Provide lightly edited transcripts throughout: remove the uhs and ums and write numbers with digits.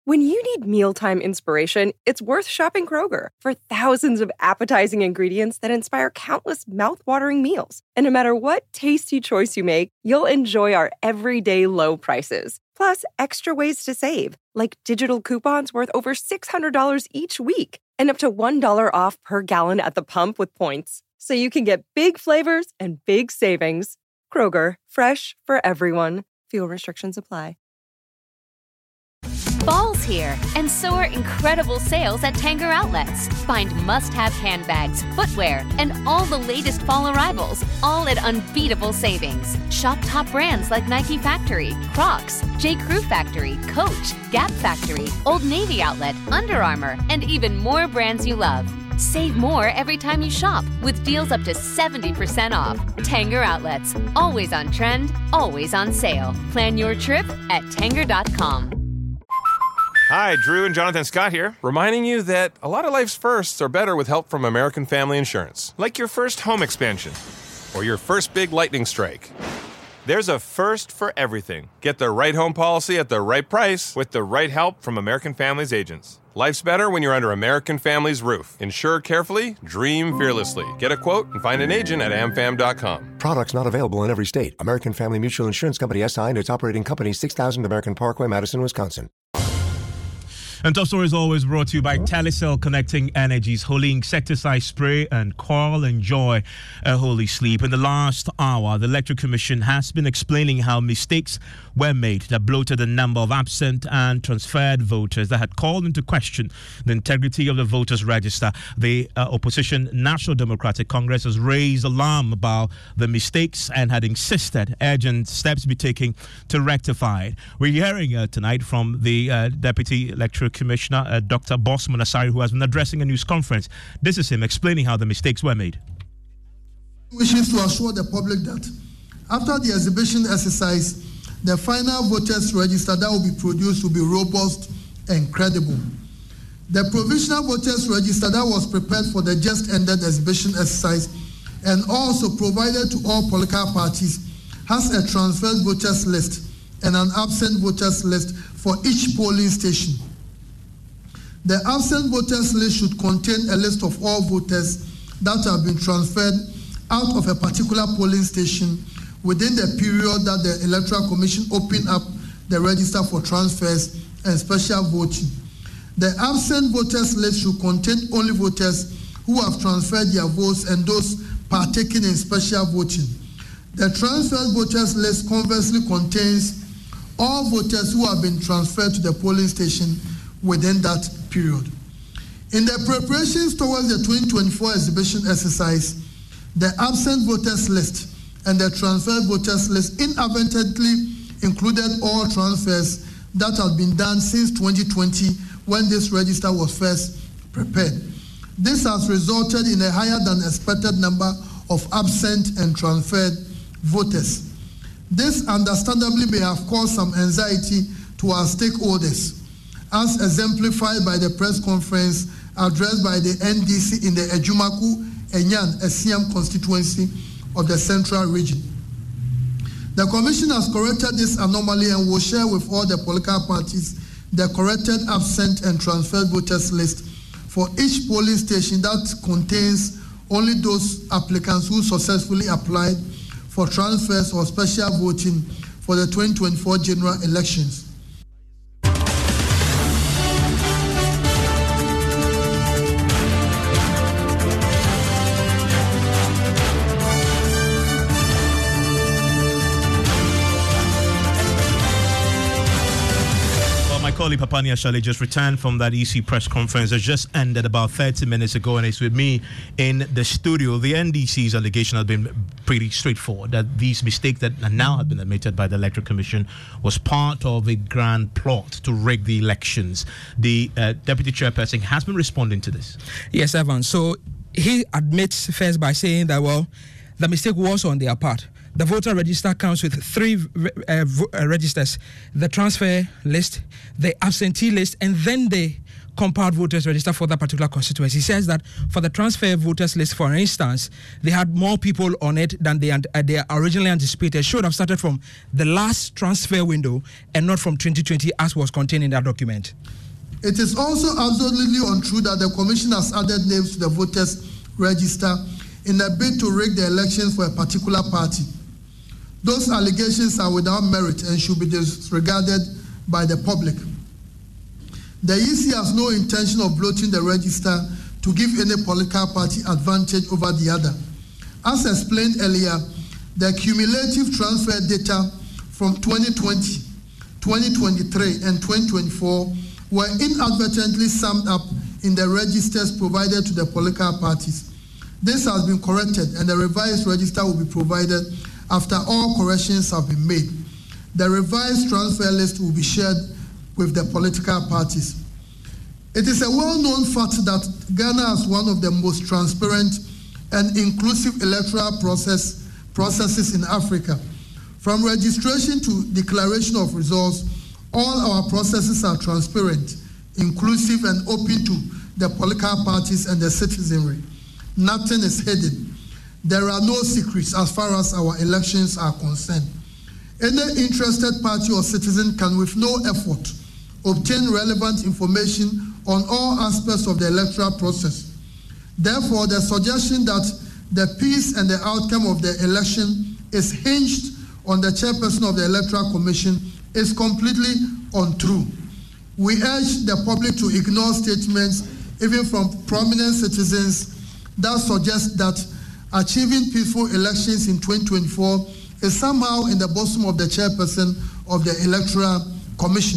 When you need mealtime inspiration, it's worth shopping Kroger for thousands of appetizing ingredients that inspire countless mouth-watering meals. And no matter what tasty choice you make, you'll enjoy our everyday low prices. Plus, extra ways to save, like digital coupons worth over $600 each week and up to $1 off per gallon at the pump with points. So you can get big flavors and big savings. Kroger, fresh for everyone. Fuel restrictions apply. Fall's here, and so are incredible sales at Tanger Outlets. Find must-have handbags, footwear, and all the latest fall arrivals, all at unbeatable savings. Shop top brands like Nike Factory, Crocs, J. Crew Factory, Coach, Gap Factory, Old Navy Outlet, Under Armour, and even more brands you love. Save more every time you shop with deals up to 70% off. Tanger Outlets, always on trend, always on sale. Plan your trip at Tanger.com. Hi, Drew and Jonathan Scott here, reminding you that a lot of life's firsts are better with help from American Family Insurance. Like your first home expansion or your first big lightning strike. There's a first for everything. Get the right home policy at the right price with the right help from American Family's agents. Life's better when you're under American Family's roof. Insure carefully, dream fearlessly. Get a quote and find an agent at amfam.com. Products not available in every state. American Family Mutual Insurance Company SI and its operating company 6000 American Parkway, Madison, Wisconsin. And Top Story is always brought to you by Telecel, connecting energies, holy insecticide spray, and Coral. Enjoy a holy sleep. In the last hour, the Electoral Commission has been explaining how mistakes were made that bloated the number of absent and transferred voters that had called into question the integrity of the voters' register. The opposition National Democratic Congress has raised alarm about the mistakes and had insisted urgent steps be taken to rectify it. We're hearing tonight from the Deputy Electoral Commissioner, Dr. Bosman Asari, who has been addressing a news conference. This is him explaining how the mistakes were made. Wishes to assure the public that after the exhibition exercise, the final voters register that will be produced will be robust and credible. The provisional voters register that was prepared for the just ended exhibition exercise and also provided to all political parties has a transferred voters list and an absent voters list for each polling station. The absent voters list should contain a list of all voters that have been transferred out of a particular polling station within the period that the Electoral Commission opened up the register for transfers and special voting. The absent voters list should contain only voters who have transferred their votes and those partaking in special voting. The transferred voters list conversely contains all voters who have been transferred to the polling station within that period. In the preparations towards the 2024 exhibition exercise, the absent voters list and the transferred voters list inadvertently included all transfers that had been done since 2020 when this register was first prepared. This has resulted in a higher than expected number of absent and transferred voters. This understandably may have caused some anxiety to our stakeholders, as exemplified by the press conference addressed by the NDC in the Ejumaku Enyan Esiam constituency of the Central Region. The Commission has corrected this anomaly and will share with all the political parties the corrected absent and transferred voters list for each polling station that contains only those applicants who successfully applied for transfers or special voting for the 2024 general elections. Colleague Papani Ashale just returned from that EC press conference that just ended about 30 minutes ago, and it's with me in the studio. The NDC's allegation has been pretty straightforward, that these mistakes that now have been admitted by the Electoral Commission was part of a grand plot to rig the elections. The Deputy Chairperson has been responding to this. Yes, Evan. So he admits first by saying that, well, the mistake was on their part. The voter register comes with 3 registers: the transfer list, the absentee list, and then the compound voters register for that particular constituency. He says that for the transfer voters list, for instance, they had more people on it than they originally anticipated. Should have started from the last transfer window and not from 2020 as was contained in that document. It is also absolutely untrue that the Commission has added names to the voters register in a bid to rig the elections for a particular party. Those allegations are without merit and should be disregarded by the public. The EC has no intention of bloating the register to give any political party advantage over the other. As explained earlier, the cumulative transfer data from 2020, 2023, and 2024 were inadvertently summed up in the registers provided to the political parties. This has been corrected, and the revised register will be provided after all corrections have been made. The revised transfer list will be shared with the political parties. It is a well-known fact that Ghana has one of the most transparent and inclusive electoral processes in Africa. From registration to declaration of results, all our processes are transparent, inclusive, and open to the political parties and the citizenry. Nothing is hidden. There are no secrets as far as our elections are concerned. Any interested party or citizen can, with no effort, obtain relevant information on all aspects of the electoral process. Therefore, the suggestion that the peace and the outcome of the election is hinged on the chairperson of the Electoral Commission is completely untrue. We urge the public to ignore statements, even from prominent citizens, that suggest that achieving peaceful elections in 2024 is somehow in the bosom of the chairperson of the Electoral Commission.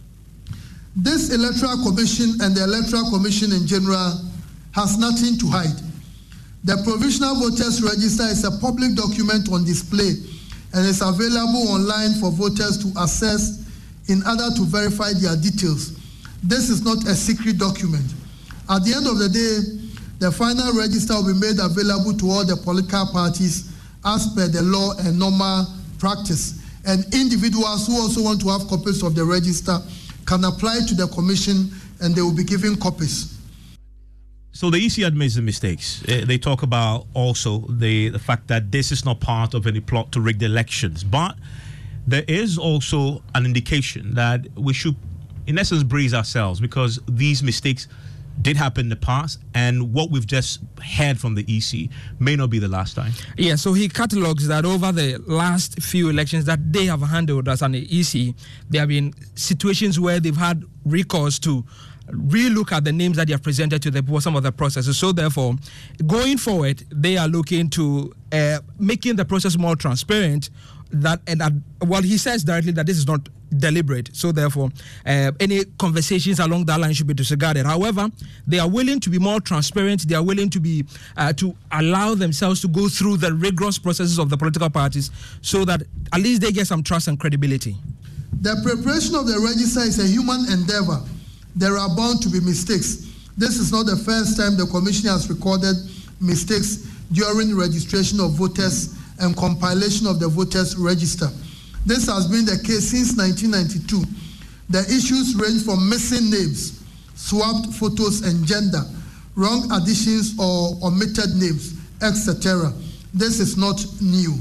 This Electoral Commission and the Electoral Commission in general has nothing to hide. The Provisional Voters Register is a public document on display and is available online for voters to access in order to verify their details. This is not a secret document. At the end of the day, the final register will be made available to all the political parties as per the law and normal practice. And individuals who also want to have copies of the register can apply to the commission and they will be given copies. So the EC admits the mistakes. They talk about also the fact that this is not part of any plot to rig the elections. But there is also an indication that we should, in essence, brace ourselves because these mistakes did happen in the past, and what we've just heard from the EC may not be the last time. Yeah, so he catalogues that over the last few elections that they have handled as an EC, there have been situations where they've had recourse to relook at the names that they have presented to the some of the processes. So therefore, going forward, they are looking to making the process more transparent. Well, he says directly that this is not deliberate. So therefore, any conversations along that line should be disregarded. However, they are willing to be more transparent. They are willing to be to allow themselves to go through the rigorous processes of the political parties so that at least they get some trust and credibility. The preparation of the register is a human endeavor. There are bound to be mistakes. This is not the first time the Commission has recorded mistakes during registration of voters and compilation of the voters register. This has been the case since 1992. The issues range from missing names, swapped photos and gender, wrong additions or omitted names, etc. This is not new,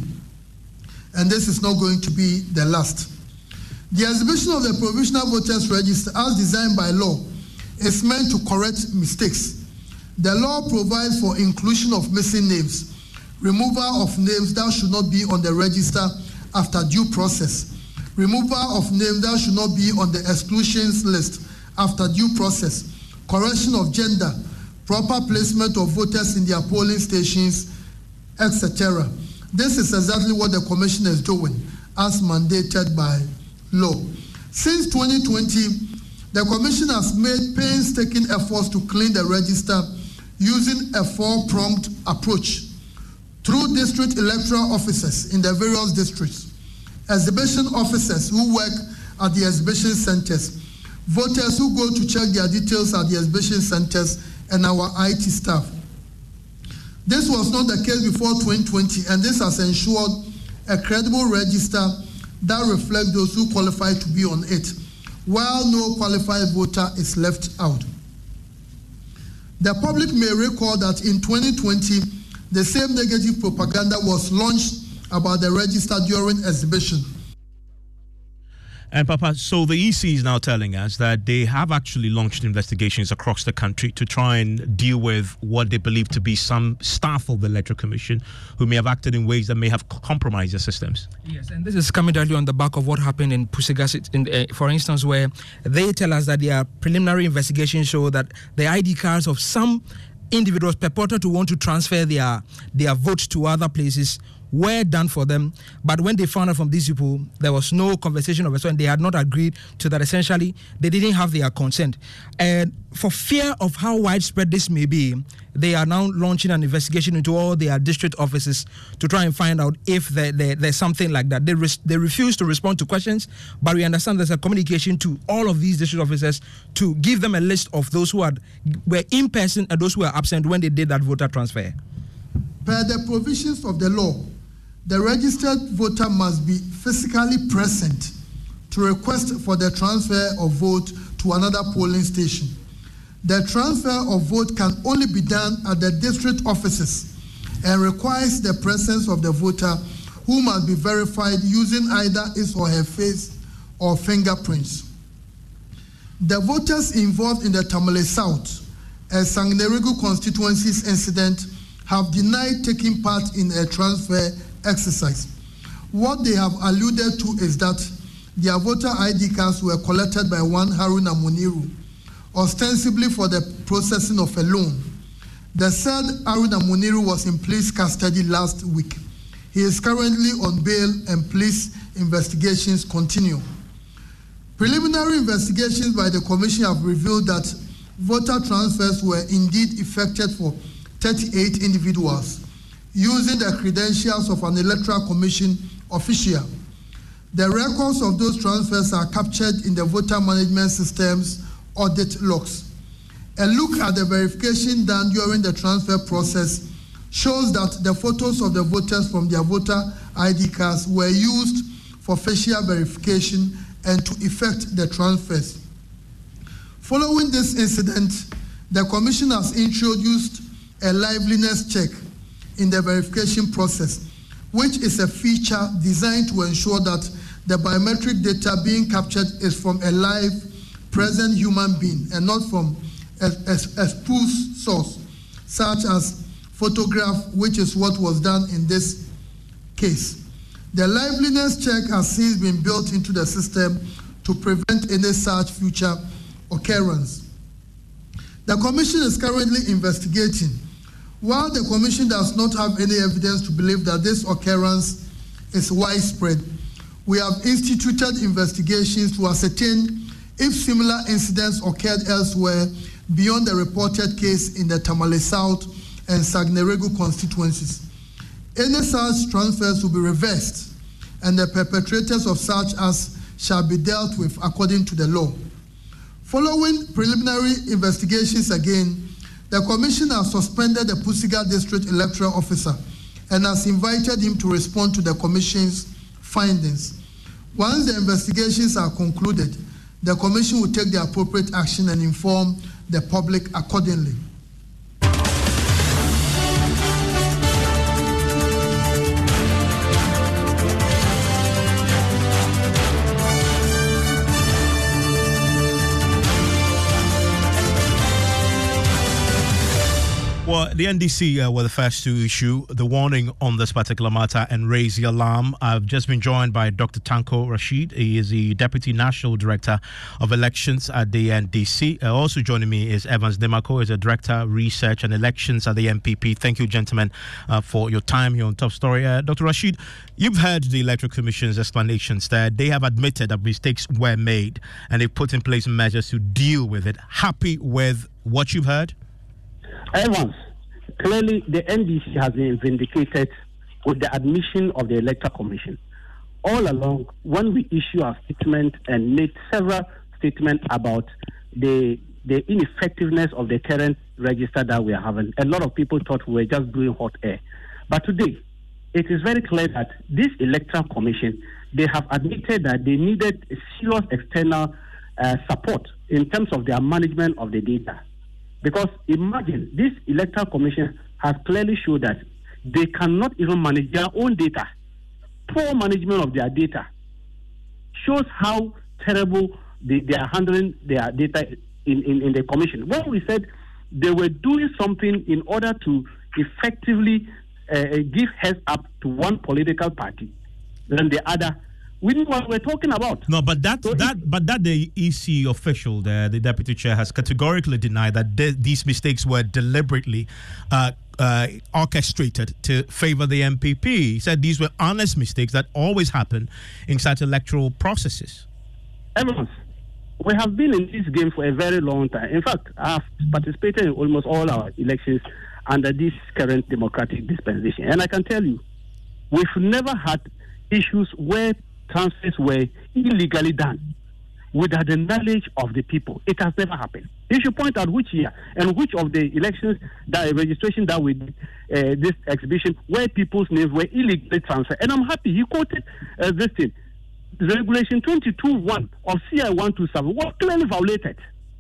and this is not going to be the last. The exhibition of the Provisional Voters Register, as designed by law, is meant to correct mistakes. The law provides for inclusion of missing names, removal of names that should not be on the register after due process, removal of names that should not be on the exclusions list after due process, correction of gender, proper placement of voters in their polling stations, etc. This is exactly what the Commission is doing, as mandated by law. Since 2020, the Commission has made painstaking efforts to clean the register using a four-pronged approach. Through district electoral officers in the various districts, exhibition officers who work at the exhibition centers, voters who go to check their details at the exhibition centers, and our IT staff. This was not the case before 2020, and this has ensured a credible register that reflects those who qualify to be on it, while no qualified voter is left out. The public may recall that in 2020, the same negative propaganda was launched about the register during exhibition. And Papa, so the EC is now telling us that they have actually launched investigations across the country to try and deal with what they believe to be some staff of the Electoral Commission who may have acted in ways that may have compromised the systems. Yes, and this is coming directly on the back of what happened in Pusiga, for instance, where they tell us that their preliminary investigations show that the ID cards of some individuals purported to want to transfer their votes to other places were done for them, but when they found out from these people, there was no conversation of a sort, and they had not agreed to that. Essentially, they didn't have their consent. And for fear of how widespread this may be, they are now launching an investigation into all their district offices to try and find out if there's something like that. They refuse to respond to questions, but we understand there's a communication to all of these district officers to give them a list of those who were in person and those who were absent when they did that voter transfer. Per the provisions of the law, the registered voter must be physically present to request for the transfer of vote to another polling station. The transfer of vote can only be done at the district offices and requires the presence of the voter, who must be verified using either his or her face or fingerprints. The voters involved in the Tamale South and Sangnerigu constituencies incident have denied taking part in a transfer exercise. What they have alluded to is that their voter ID cards were collected by one Haruna Muniru, ostensibly for the processing of a loan. The said Haruna Muniru was in police custody last week. He is currently on bail and police investigations continue. Preliminary investigations by the Commission have revealed that voter transfers were indeed effected for 38 individuals using the credentials of an Electoral Commission official. The records of those transfers are captured in the voter management system's audit logs. A look at the verification done during the transfer process shows that the photos of the voters from their voter ID cards were used for facial verification and to effect the transfers. Following this incident, the Commission has introduced a liveliness check in the verification process, which is a feature designed to ensure that the biometric data being captured is from a live, present human being and not from a spoof source, such as photograph, which is what was done in this case. The liveliness check has since been built into the system to prevent any such future occurrence. The Commission is currently investigating. While the Commission does not have any evidence to believe that this occurrence is widespread, we have instituted investigations to ascertain if similar incidents occurred elsewhere beyond the reported case in the Tamale South and Sagneregu constituencies. Any such transfers will be reversed, and the perpetrators of such acts shall be dealt with according to the law. Following preliminary investigations again, the Commission has suspended the Pusiga District Electoral Officer and has invited him to respond to the Commission's findings. Once the investigations are concluded, the Commission will take the appropriate action and inform the public accordingly. Well, the NDC were the first to issue the warning on this particular matter and raise the alarm. I've just been joined by Dr. Tanko Rashid. He is the Deputy National Director of Elections at the NDC. Also joining me is Evans Demako, who is the Director Research and Elections at the NPP. Thank you, gentlemen, for your time here on Top Story. Dr. Rashid, you've heard the Electoral Commission's explanations there. They have admitted that mistakes were made and they've put in place measures to deal with it. Happy with what you've heard? Evans, clearly the NDC has been vindicated with the admission of the Electoral Commission. All along, when we issue our statement and made several statements about the the ineffectiveness of the current register that we are having. A lot of people thought we were just doing hot air. But today, it is very clear that this electoral commission, they have admitted that they needed serious external support in terms of their management of the data. Because imagine, this electoral commission has clearly shown that they cannot even manage their own data. Poor management of their data shows how terrible they are handling their data in the commission. When we said they were doing something in order to effectively give heads up to one political party than the other, we knew what we're talking about. No, but the EC official there, the deputy chair, has categorically denied that these mistakes were deliberately orchestrated to favor the MPP. He said these were honest mistakes that always happen in such electoral processes. Evans, we have been in this game for a very long time. In fact, I have participated in almost all our elections under this current democratic dispensation. And I can tell you, we've never had issues where transfers were illegally done without the knowledge of the people. It has never happened. You should point out which year and which of the elections, that registration that we did, this exhibition, where people's names were illegally transferred. And I'm happy he quoted this thing. The regulation 22.1 of CI 127 was clearly violated.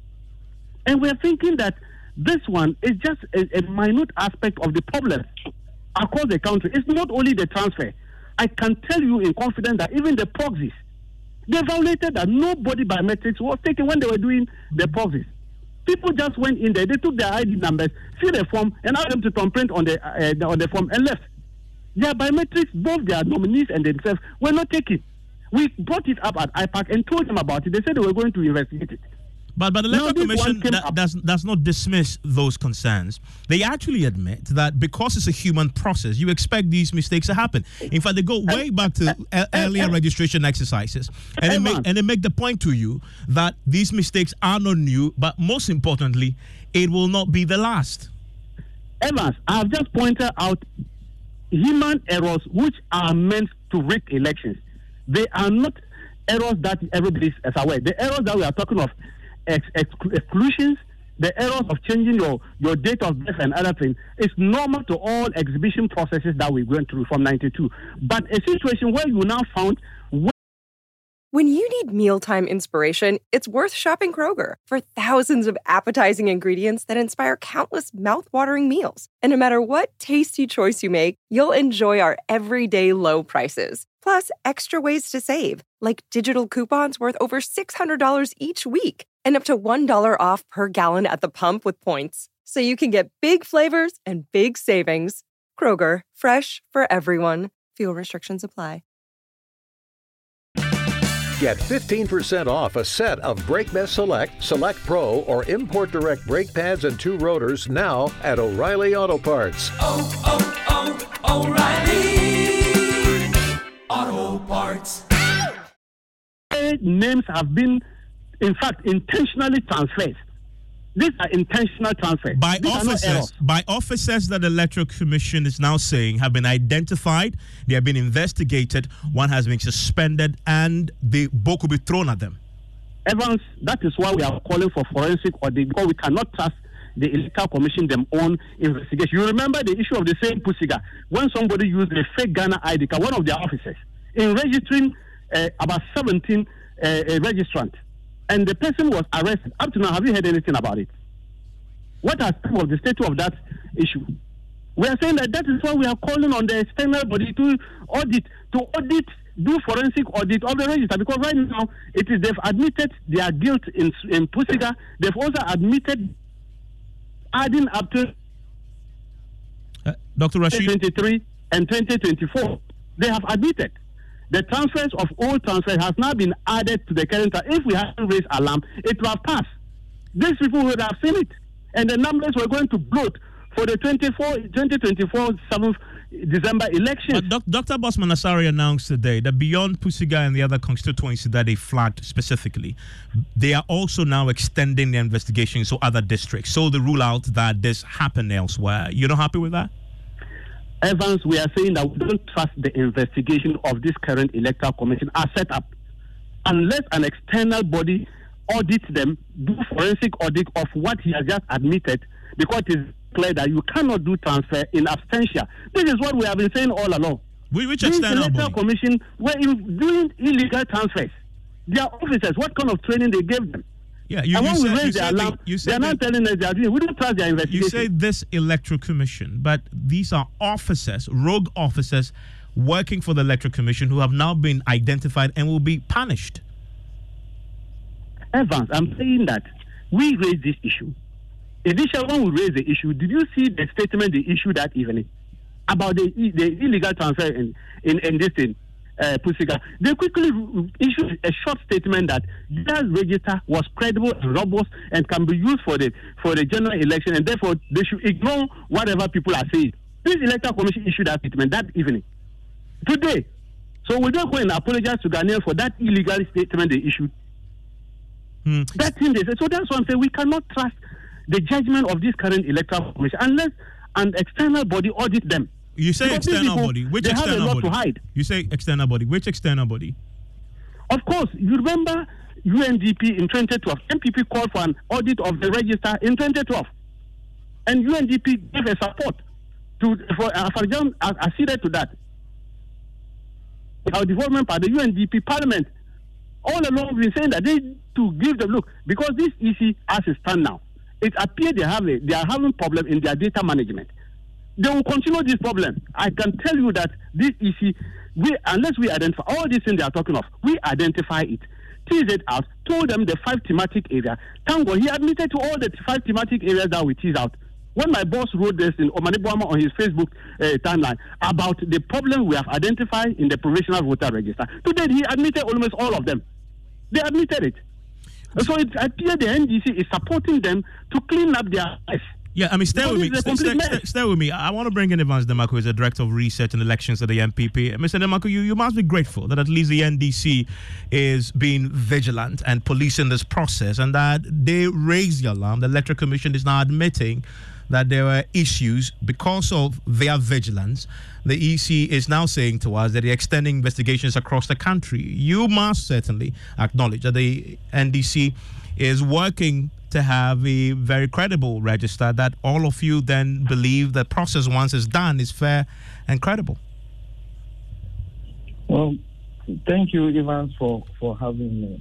And we're thinking that this one is just a minute aspect of the problem across the country. It's not only the transfer. I can tell you in confidence that even the proxies, they violated that. Nobody biometrics was taken when they were doing the proxies. People just went in there, they took their ID numbers, filled the form, and asked them to thumbprint on the form and left. Their biometrics, both their nominees and themselves, were not taken. We brought it up at IPAC and told them about it. They said they were going to investigate it. But the Electoral Commission does not dismiss those concerns. They actually admit that because it's a human process, you expect these mistakes to happen. In fact, they go way back to earlier registration exercises. And they make the point to you that these mistakes are not new, but most importantly, it will not be the last. Evans, I have just pointed out human errors which are meant to rig elections. They are not errors that everybody is aware. The errors that we are talking of, exclusions, the errors of changing your date of birth and other things, is normal to all exhibition processes that we went through from 92. But a situation where you now found... When you need mealtime inspiration, it's worth shopping Kroger for thousands of appetizing ingredients that inspire countless mouth-watering meals. And no matter what tasty choice you make, you'll enjoy our everyday low prices. Plus, extra ways to save, like digital coupons worth over $600 each week and up to $1 off per gallon at the pump with points. So you can get big flavors and big savings. Kroger, fresh for everyone. Fuel restrictions apply. Get 15% off a set of BrakeMess Select, Select Pro, or Import Direct brake pads and 2 rotors now at O'Reilly Auto Parts. O'Reilly Auto Parts. Names have been, in fact, intentionally transferred. These are intentional transfers. By officers that the Electoral Commission is now saying have been identified, they have been investigated, one has been suspended, and the book will be thrown at them. Evans, that is why we are calling for forensic audit, because we cannot trust the Electoral Commission their own investigation. You remember the issue of the same Pusiga, when somebody used a fake Ghana ID card, one of their officers, in registering about 17 registrants. And the person was arrested. Up to now, have you heard anything about it? What has come of the status of that issue? We are saying that is why we are calling on the external body to audit, do forensic audit of the register. Because right now, they've admitted their guilt in Pusiga. They've also admitted adding up to Dr. Rashid 2023 and 2024. They have admitted. The transfers of old transfers has now been added to the current. If we hadn't raised alarm, it would have passed. These people would have seen it. And the numbers were going to bloat for the 2024 7th December election. But Dr. Bosman Asari announced today that beyond Pusiga and the other constituencies that they flagged specifically, they are also now extending the investigations to other districts. So they rule out that this happened elsewhere. You're not happy with that? Evans, we are saying that we don't trust the investigation of this current Electoral Commission as set up unless an external body audit them, do forensic audit of what he has just admitted, because it is clear that you cannot do transfer in absentia. This is what we have been saying all along. Which external body? Commission were doing illegal transfers. Their officers, what kind of training they gave them? Yeah, and when we raise their alarm, they're not telling us they are doing. We don't trust their investigation. You say this Electoral Commission, but these are officers, rogue officers, working for the Electoral Commission who have now been identified and will be punished. Evans, I'm saying that we raised this issue. Initially, when we raised the issue, did you see the statement they issued that evening about the illegal transfer in this thing? Pusiga, they quickly issued a short statement that their register was credible and robust and can be used for the general election, and therefore they should ignore whatever people are saying. This Electoral Commission issued that statement that evening. Today, so we don't go and apologize to Ghanaians for that illegal statement they issued. That thing they said. So that's what I'm saying. We cannot trust the judgment of this current Electoral Commission unless an external body audit them. You say because external body. Which they external have a lot body? To hide. You say external body. Which external body? Of course, you remember UNDP in 2012. MPP called for an audit of the register in 2012, and UNDP gave a support for Afarijan acceded to that. Our development part, the UNDP Parliament, all along we've been saying that they need to give them look because this EC as it stands now, it appears they are having problem in their data management. They will continue this problem. I can tell you that this issue, unless we identify all these things they are talking of, we identify it, tease it out, told them the 5 thematic areas. Thank God, he admitted to all the 5 thematic areas that we tease out. When my boss wrote this in Omani Boama on his Facebook timeline about the problem we have identified in the provisional voter register, today he admitted almost all of them. They admitted it. So it appears the NDC is supporting them to clean up their life. Yeah, I mean, stay with me. Stay with me. I want to bring in Evans Demaku, who is the Director of Research and Elections at the NPP. Mr. Demaku, you must be grateful that at least the NDC is being vigilant and policing this process, and that they raised the alarm. The Electoral Commission is now admitting that there were issues because of their vigilance. The EC is now saying to us that they're extending investigations across the country. You must certainly acknowledge that the NDC is working to have a very credible register that all of you then believe the process once it's done is fair and credible. Well, thank you, Evans, for having me.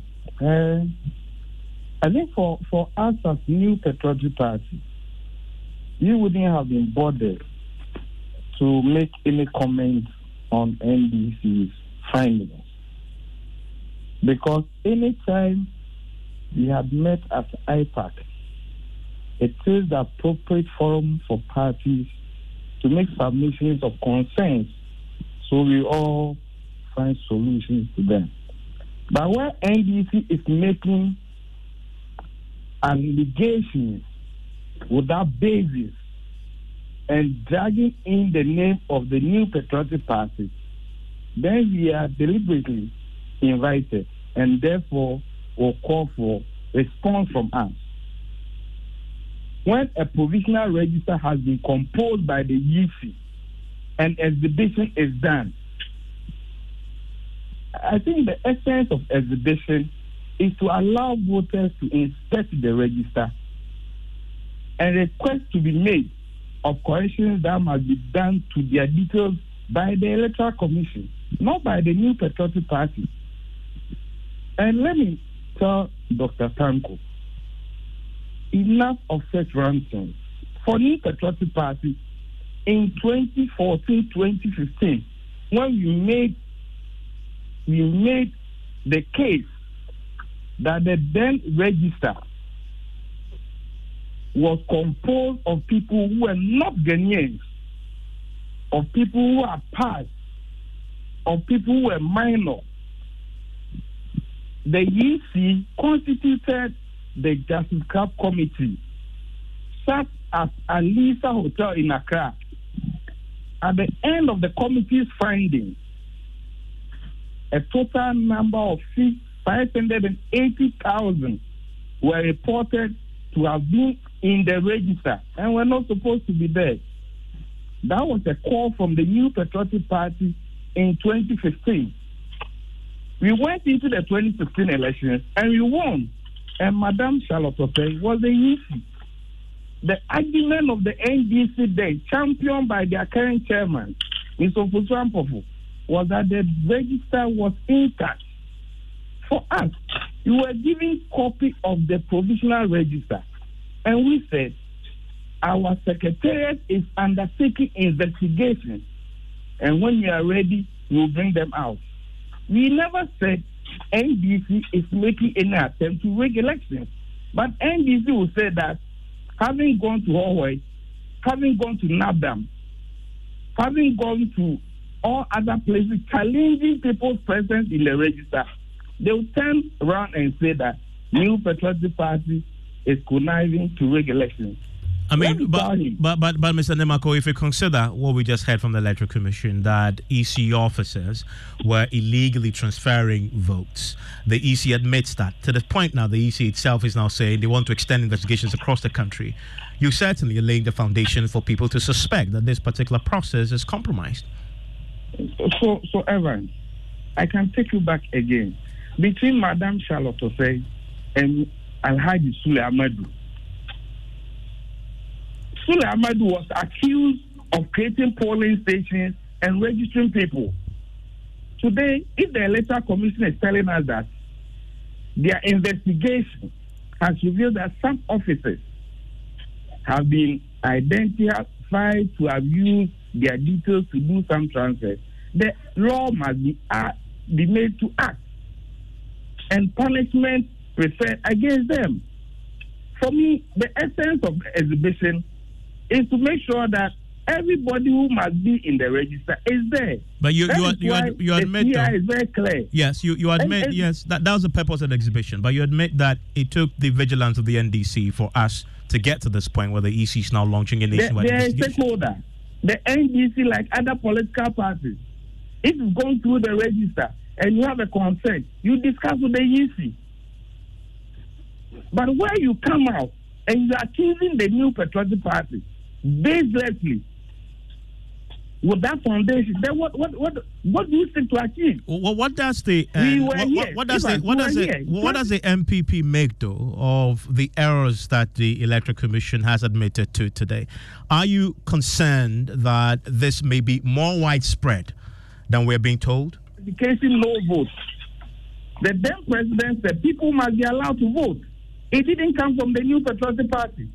I think for us as New Patriotic Party, you wouldn't have been bothered to make any comment on NDC's findings. Because anytime we have met at IPAC, it is the appropriate forum for parties to make submissions of concerns so we all find solutions to them. But when NDC is making allegations without basis and dragging in the name of the New Patriotic Party, then we are deliberately invited and therefore will call for response from us. When a provisional register has been composed by the EC and exhibition is done, I think the essence of exhibition is to allow voters to inspect the register and request to be made of corrections that must be done to their details by the Electoral Commission, not by the New Patriotic Party. And let me tell Dr. Tanko, enough of such ranting. For New Patriotic Party, in 2014-2015, when we made the case that the then register was composed of people who were not Ghanaians, of people who are past, of people who were minor. The EC constituted the Justice Club Committee, sat at Alisa Hotel in Accra. At the end of the committee's findings, a total number of 580,000 were reported to have been in the register and were not supposed to be there. That was a call from the New Patriotic Party in 2015. We went into the 2016 elections and we won. and Madame Charlotte Osei was the issue. The argument of the NDC day, championed by their current chairman, Mr. Ofosu-Ampofo, was that the register was intact. For us, we were given copy of the provisional register, and we said our secretariat is undertaking investigation, and when we are ready, we will bring them out. We never said NDC is making any attempt to rig elections, but NDC will say that having gone to Huawei, having gone to NABDAM, having gone to all other places challenging people's presence in the register, they will turn around and say that New Patriotic Party is conniving to rig elections. I mean, but Mr. Nemako, if you consider what we just heard from the Electoral Commission, that EC officers were illegally transferring votes, the EC admits that. To the point now, the EC itself is now saying they want to extend investigations across the country. You certainly are laying the foundation for people to suspect that this particular process is compromised. So Evans, I can take you back again. Between Madame Charlotte Osei and Alhaji Sule Amadu, Sule Amadu was accused of creating polling stations and registering people. Today, if the Electoral Commission is telling us that their investigation has revealed that some officers have been identified to have used their details to do some transfers, the law must be made to act and punishment preferred against them. For me, the essence of the exhibition is to make sure that everybody who must be in the register is there. But you admit, the is very clear. Yes, you admit, yes, that was the purpose of the exhibition. But you admit that it took the vigilance of the NDC for us to get to this point where the EC is now launching a nationwide investigation. Stakeholder, the NDC, like other political parties, if you've gone through the register and you have a concern, you discuss with the EC. But where you come out and you're accusing the New Patriotic Party baselessly with that foundation, then what do you seek to achieve? Well, what does the what does the MPP make though of the errors that the Electoral Commission has admitted to today? Are you concerned that this may be more widespread than we're being told? Education, no vote. The then president said people must be allowed to vote. It didn't come from the New Patriotic Party.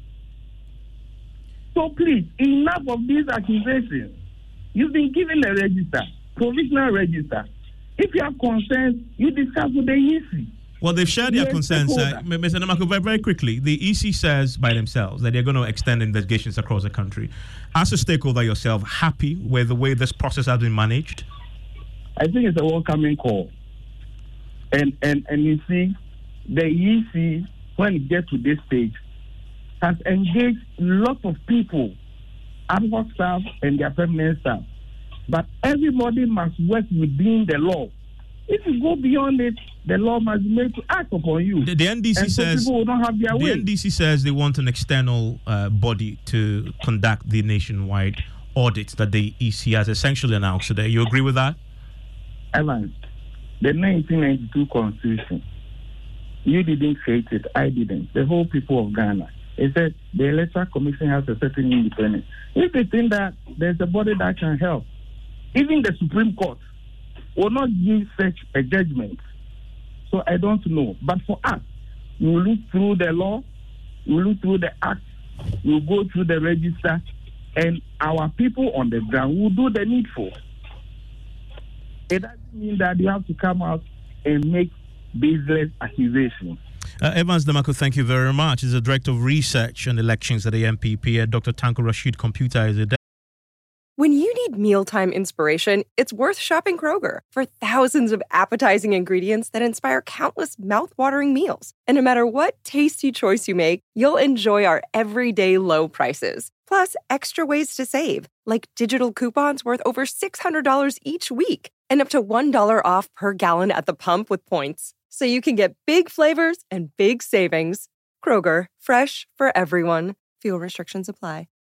So please, enough of these accusations. You've been given a register, provisional register. If you have concerns, you discuss with the EC. Well, they've shared their concerns. Mr. Nemako, very, very quickly, the EC says by themselves that they're going to extend investigations across the country. As a stakeholder yourself, happy with the way this process has been managed? I think it's a welcoming call. And you see, the EC, when it gets to this stage, has engaged lots of people, ad hoc staff and their permanent staff. But everybody must work within the law. If you go beyond it, the law must be made to act upon you. The NDC says people will not have their way. NDC says they want an external body to conduct the nationwide audits that the EC has essentially announced today. You agree with that? Evans, the 1992 Constitution, you didn't create it, I didn't. The whole people of Ghana. It said the Electoral Commission has a certain independence. If they think that there's a body that can help, even the Supreme Court will not give such a judgment. So I don't know. But for us, we will look through the law, we will look through the act, we will go through the register, and our people on the ground will do the needful. It doesn't mean that you have to come out and make baseless accusations. Evans Nemako, thank you very much. He's the Director of Research and Elections at the MPP. Dr. Tanko Rashid Computer is a When you need mealtime inspiration, it's worth shopping Kroger for thousands of appetizing ingredients that inspire countless mouth-watering meals. And no matter what tasty choice you make, you'll enjoy our everyday low prices. Plus, extra ways to save, like digital coupons worth over $600 each week and up to $1 off per gallon at the pump with points. So you can get big flavors and big savings. Kroger, fresh for everyone. Fuel restrictions apply.